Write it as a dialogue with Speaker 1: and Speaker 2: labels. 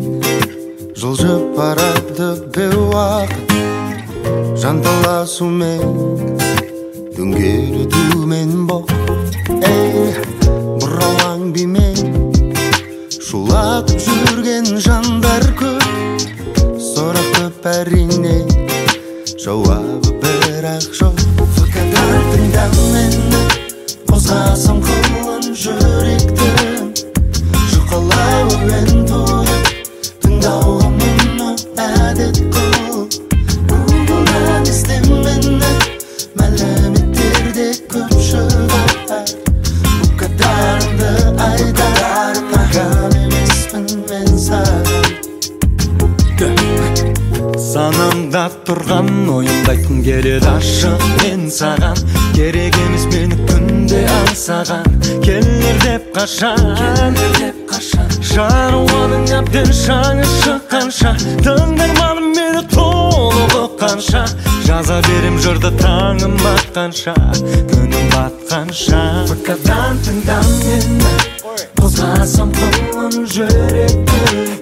Speaker 1: жылжып барады бейуақыт жанталасумен дөңгелетумен бұралаң бимен шулатып жүрген жандар көп, сұрақ көп әрине, жауабы бірақ жоқ. Факадан тыңдап мені, қозғасам қылын жүректі, жұқалау әуен тойып, тыңдауға мұны әдет қыл. Гуглдан ізде мені, мәліметтерде көп шығар. Бұл қатарымды айдар, маған емеспін мен саған. Санамда тұрған ойымды айтқым келеді ашық мен саған. Керек емес мені күнде аңсаған, келер деп қашан шаруаның әбден шаңы шыққанша, тыңдарманым мені толық ұққанша, жаза берем жырды таңым атқанша, күнім батқанша. Факадан тыңдап мені, қозғасам қылын жүректі,